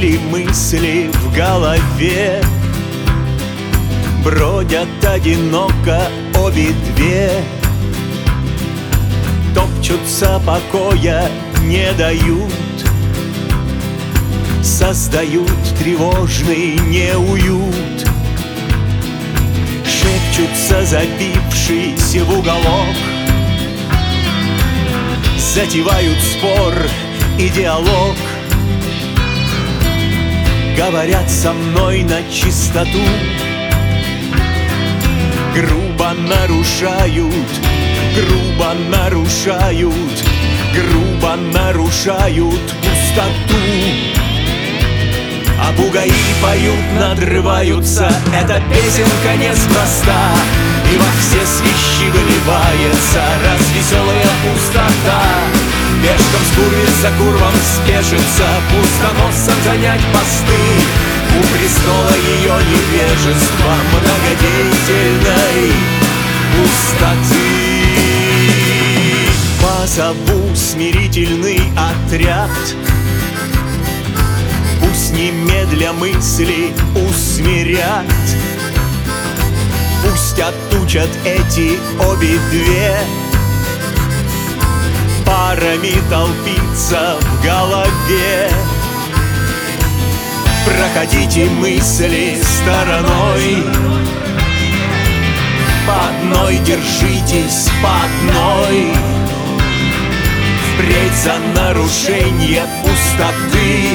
Или мысли в голове бродят одиноко обе две, топчутся, покоя не дают, создают тревожный неуют. Шепчутся, забившись в уголок, затевают спор и диалог. Говорят со мной на чистоту, грубо нарушают, грубо нарушают, грубо нарушают пустоту. А бугаи поют, надрываются, эта песенка неспроста, и во все свищи выливается развеселая пустота. Пешком с куриц за курвом спешится, пустоносцем занять посты. У престола ее невежества многодеятельной пустоты. Позову смирительный отряд, пусть немедля мысли усмирят, пусть отучат эти обе две парами толпиться в голове. Проходите мысли стороной, по одной держитесь, по одной. Впредь за нарушение пустоты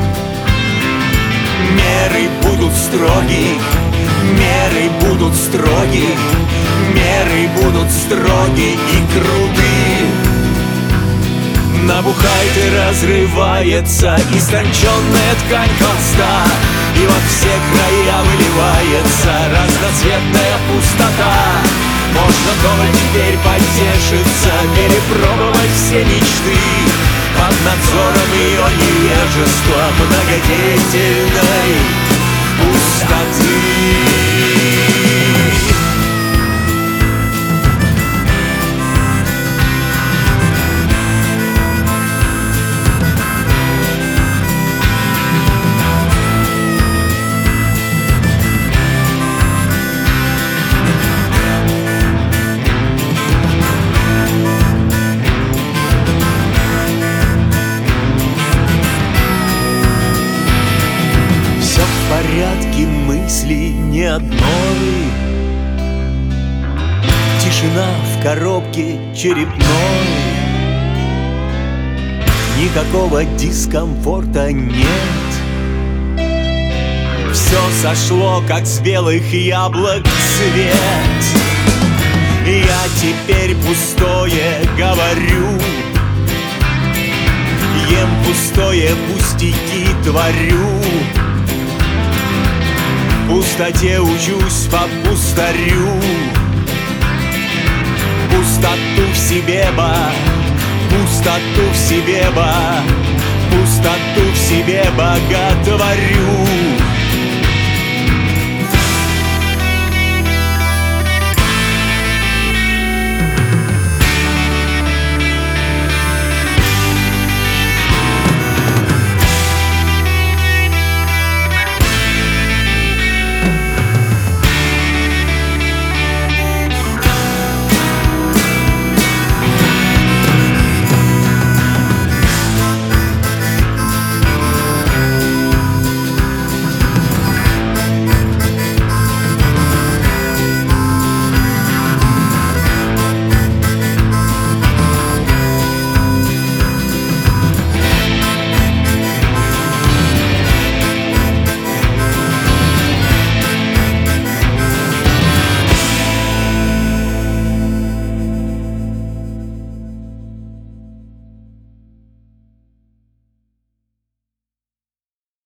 меры будут строги, меры будут строги, меры будут строги и круты. Набухает и разрывается истонченная ткань холста, и во все края выливается разноцветная пустота. Можно вдоволь теперь потешиться, перепробовать все мечты под надзором ее невежества многодеятельной пустоты. Порядке мысли ни одной, тишина в коробке черепной, никакого дискомфорта нет. Все сошло, как с белых яблок цвет. Я теперь пустое говорю, ем пустое, пустяки творю. В пустоте учусь по пустарю, пустоту в себе пустоту в себе пустоту в себе боготворю.